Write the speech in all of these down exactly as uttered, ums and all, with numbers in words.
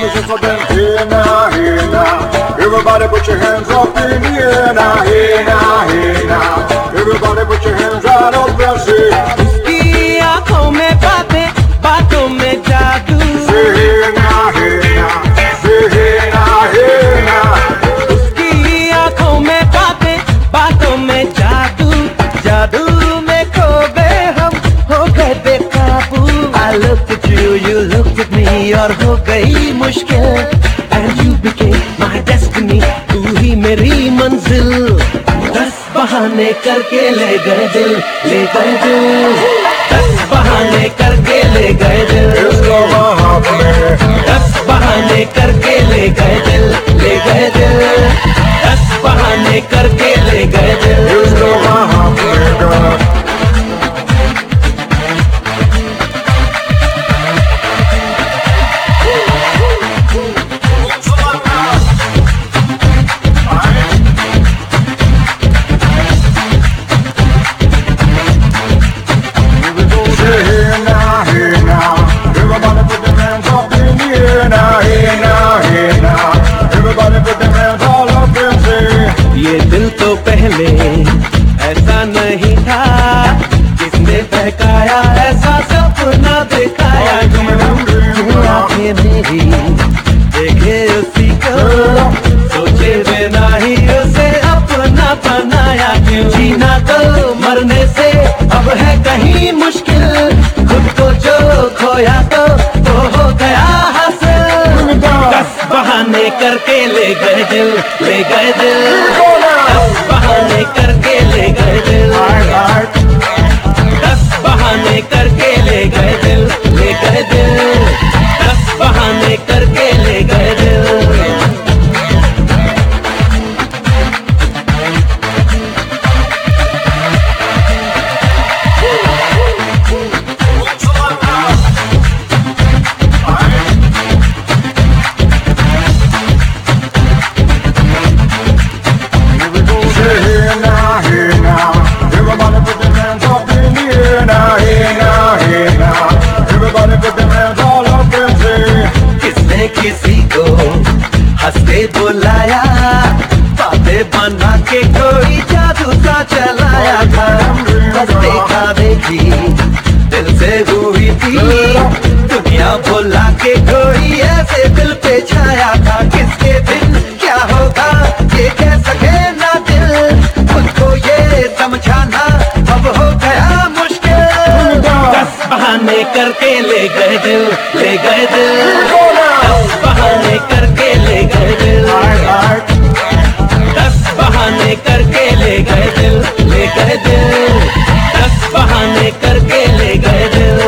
music, so then hey now, hey now. Everybody put your hands up in the air now, hey now, hey now. Everybody put your hands right up and say, उसकी आँखों में बातें, बातों में जादू. say hey now, hey now. Say hey now, hey now. उसकी आँखों में बातें, बातों में जादू. जादू में खो गए हम, हो गए बेकाबू. I looked at you, you looked at me, और हो गई मुश्किल. And you became my destiny, तू ही मेरी मंजिल. दस बहाने करके ले गए दिल, ले गए दिल. दस बहाने करके ले गए दिल. इसको वहाँ पे दस बहाने करके ले गए दिल, ले गए दिल. दस बहाने करके ले गए दिल. इसको वहाँ पे ये दिल तो पहले ऐसा नहीं था, किसने बहकाया ऐसा सपना दिखाया. क्यों आंखें मेरी देखे उसी को, सोचे बिना ही उसे अपना बनाया. क्यों जीना तो मरने से अब है कहीं मुश्किल. खुद को जो खोया तो वो हो गया हासिल. दस बहाने करके ले गए दिल, ले गए दिल. दस बहाने करके ले गए दिल. दस बहाने करके ले गए दिल, ले गए दिल. दस बहाने करके ले गए दिल. किसी को हंसते बुलाया, बातें बना के कोई जादू सा चलाया था. बस देखा देखी दिल से हुई थी, दुनिया बुला के कोई ऐसे दिल पे छाया था. किसके दिन क्या होगा ये कह सके ना दिल. खुद को ये समझाना अब हो गया मुश्किल. दस बहाने करके ले गए दिल, ले गए दिल. दस बहाने करके ले गए दिल. दस बहाने करके ले गए दिल, ले गए दिल. दस बहाने करके ले गए दिल.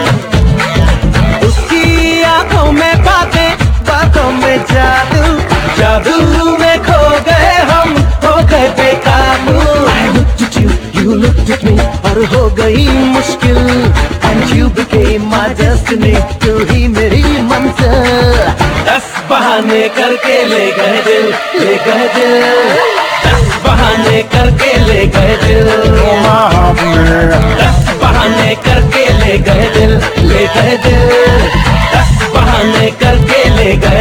उसकी आंखों में बातें, बातों में जादू. जादू में खो गए हम, हो गए बेकाबू. I looked at you, you looked at me, और हो गई मुश्किल. And you became my destiny, तू ही मेरी मंजिल. दस बहाने करके ले गए दिल, ले गए दिल. दस बहाने करके ले गए दिल. दस बहाने करके ले गए दिल, ले गए दिल. दस बहाने करके ले गए